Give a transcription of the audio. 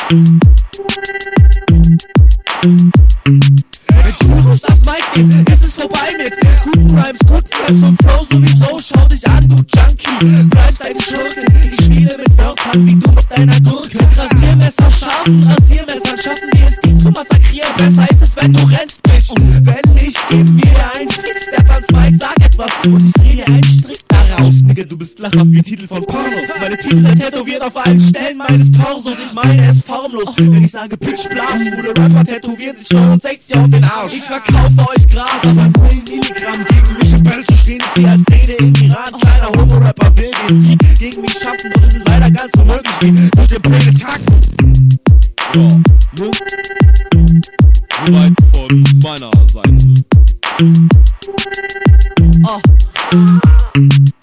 Wenn Churros das Mic nehmen, ist es vorbei mit guten Rhymes, guten Raps und Flow sowieso. Schau dich an, du Junkie, bleibst eine Schurke. Ich spiele mit Wörtern wie du mit deiner Gurke. Mit Rasiermesser scharfen Rasiermessern schaffen wir es, dich zu massakrieren. Besser ist es, wenn du rennst, Bitch. Wenn nicht, gib mir einen Fix, step ans Mic, sag etwas und ich dreh dir einen Strick daraus. Nigga, du bist lachhaft wie Titel von Pornos. Meine Titel sind tätowiert auf allen Stellen meines Torsos. Ich meine, er ist formlos. Wenn ich sage Bitch, Blas, schwule Rapper tätowieren sich 69 auf den Arsch. Ich verkaufe euch Gras, aber 0 Milligramm. Gegen mich im Battle zu stehen ist wie als Rede im Iran. Kleiner Homo-Rapper will den Sieg gegen mich schaffen und es ist leider ganz unmöglich wie durch den Penis hacken. Ja, ne? Soweit von meiner Seite. Oh.